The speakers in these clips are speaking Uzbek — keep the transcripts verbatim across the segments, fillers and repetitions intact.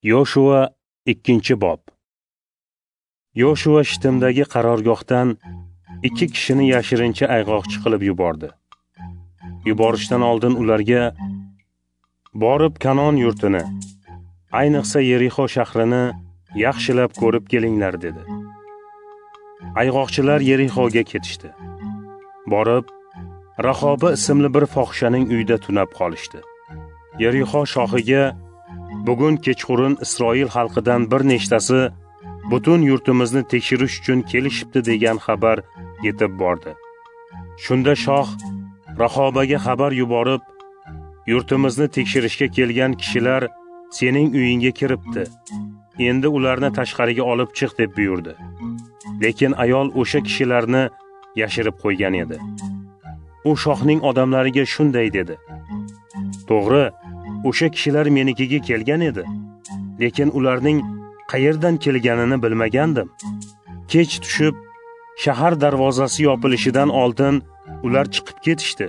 Yoshua ikkinchi bob. Yoshua Shittimdagi qarorgohdan ikki kishini yashirincha ayg'oqchi qilib yubordi. Yuborishdan oldin ularga borib Kanon yurtini, ayniqsa Yerixo shahrini yaxshilab ko'rib kelinglar dedi. Ayg'oqchilar Yerixoga ketishdi. Borib Rahoba ismli bir fohishaning uyida tunab qolishdi. Yerixo shohiga bugun kechqurun Isroil xalqidan bir nechtasi butun yurtimizni tekshirish uchun kelishibdi degan xabar yetib bordi. Shunda shoh Rahobaga xabar yuborib, yurtimizni tekshirishga kelgan kishilar sening uyingga kiribdi. Endi ularni tashqariga olib chiq deb buyurdi. Lekin ayol o'sha kishilarni yashirib qo'ygan edi. U shohning odamlariga shunday dedi: To'g'ri, o'sha kishilar menikiga kelgan edi, lekin ularning qayerdan kelganini bilmagandim. Kech tushib, shahar darvozasi yopilishidan oldin ular chiqib ketishdi.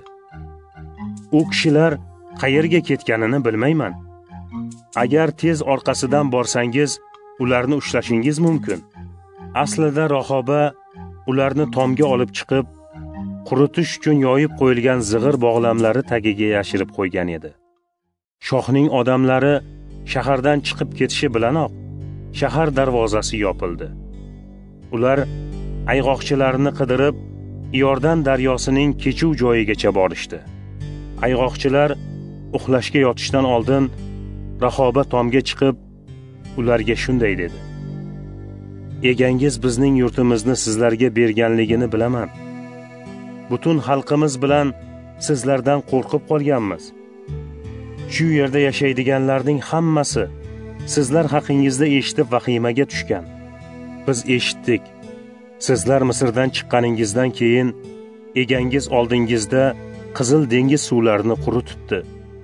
U kishilar qayerga ketganini bilmayman. Agar tez orqasidan borsangiz, ularni ushlashingiz mumkin. Aslida Rahoba ularni tomga olib chiqib, quritish uchun yoyib qo'yilgan zig'ir bog'lamlari tagiga yashirib qo'ygan edi. Shohning odamlari shahardan chiqib ketishi bilanoq shahar darvozasi yopildi. Ular ayg'oqchilarni qidirib Iordan daryosining kechuv joyigacha borishdi. Ayg'oqchilar uxlashga yotishdan oldin Rahoba tomga chiqib ularga shunday dedi: Egangiz bizning yurtimizni sizlarga berganligini bilaman. Butun xalqimiz bilan sizlardan qo'rqib qolganmiz. Shu yerda yashaydiganlarning hammasi sizlar haqingizda eshitib vahimaga tushgan. Biz eshitdik. Sizlar Misrdan chiqqaningizdan keyin egangiz oldingizda Qizil dengiz suvlarini quritibdi.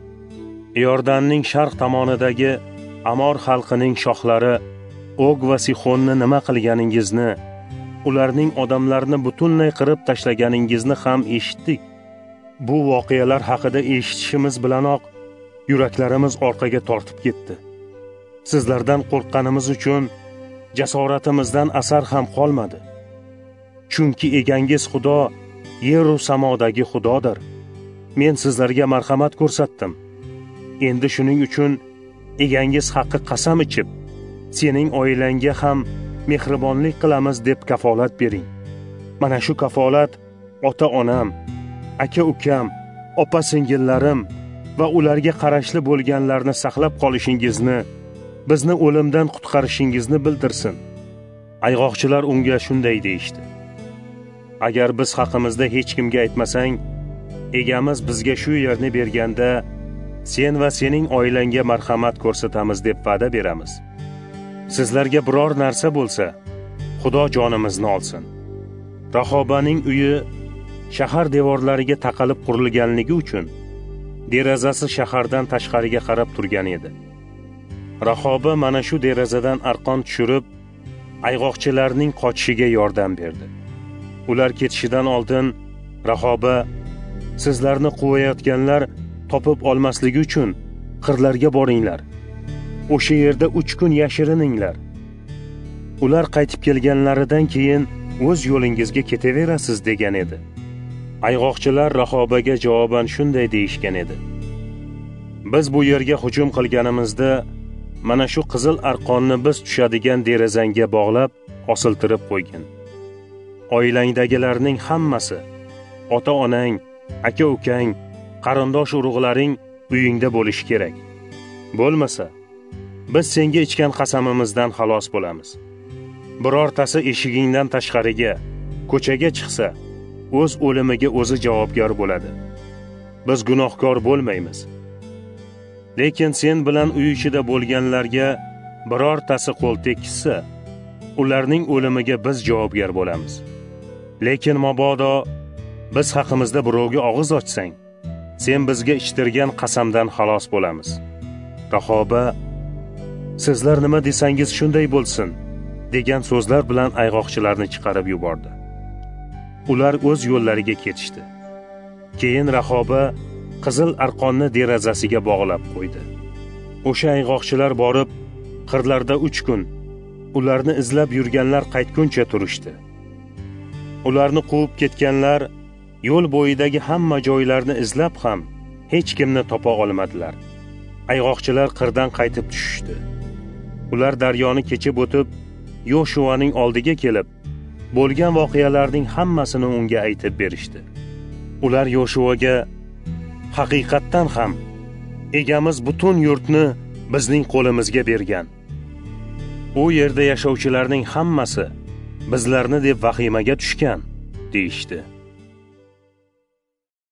Iordanning sharq tomonidagi Amor xalqining shohlari Og va Sixonni nima qilganingizni, ularning odamlarini butunlay qirib tashlaganingizni ham eshitdik. Bu voqealar haqida eshitishimiz bilanoq yuraklarimiz orqaga tortib ketdi. Sizlardan qo'rqqanimiz uchun jasoratimizdan asar ham qolmadi. Chunki egangiz Xudo yer va samodagi Xudodir. Men sizlarga marhamat ko'rsatdim. Endi shuning uchun egangiz haqqi qasam ichib, sening oilangga ham mehribonlik qilamiz deb kafolat bering. Mana shu kafolat ota-onam, aka-ukam, opa-singillarim va ularga qarashli bo'lganlarni saqlab qolishingizni, bizni o'limdan qutqarishingizni bildirsin. Ayg'oqchilar unga shunday deyishdi: Agar biz haqimizda hech kimga aytmasang, egamiz bizga shu yerni berganda sen va sening oilangga marhamat ko'rsatamiz deb va'da beramiz. Sizlarga biror narsa bo'lsa, Xudo jonimizni olsin. Rahobaning uyi shahar devorlariga taqalib qurilganligi uchun derazasi shahardan tashqariga qarab turgan edi. Rahoba mana shu derazadan arqon tushirib, ayg'oqchilarning qochishiga yordam berdi. Ular ketishidan oldin Rahoba, sizlarni quvayotganlar topib olmasligi uchun qirlarga boringlar. O'sha yerda uch kun yashirininglar. Ular qaytib kelganlaridan keyin o'z yo'lingizga ketaverasiz degan edi. Ayg'oqchilar Rahobaga javoban shunday deyishgan edi: Biz bu yerga hujum qilganimizda mana shu qizil arqonni biz tushadigan derazangga bog'lab osiltirib qo'ygin. Oilangdagilarning hammasi, ota-onang, aka-ukang, qarindosh urug'laring uyingda bo'lishi kerak. Bo'lmasa, biz senga ichgan qasamimizdan xalos bo'lamiz. Birortasi eshigingdan tashqariga, ko'chaga chiqsa, o'z o'limiga o'zi javobgar bo'ladi. Biz gunohkor bo'lmaymiz. Lekin sen bilan uy ichida bo'lganlarga birortasi qo'l tekkizsa, ularning o'limiga biz javobgar bo'lamiz. Lekin mabodo biz haqimizda birovga og'iz ochsang, sen bizga ichtirgan qasamdan xalos bo'lamiz. Rahoba, sizlar nima desangiz shunday bo'lsin, degan so'zlar bilan ayg'oqchilarni chiqarib yubordi. Ular o'z yo'llariga ketishdi. Keyin Rahoba qizil arqonni derazasiga bog'lab qo'ydi. O'sha ayg'oqchilar borib qirlarda uch kun ularni izlab yurganlar qaytguncha turishdi. Ularni quvib ketganlar yo'l bo'yidagi hamma joylarni izlab ham hech kimni topa olmadilar. Ayg'oqchilar qirdan qaytib tushishdi. Ular daryoni kechib o'tib, Yoshuaning oldiga kelib, bo'lgan voqealarning hammasini unga aytib berishdi. Ular Yoshuaga, haqiqatdan ham egamiz butun yurtni bizning qo'limizga bergan. U yerda yashovchilarning hammasi bizlarni deb vahimaga tushgan, deyishdi.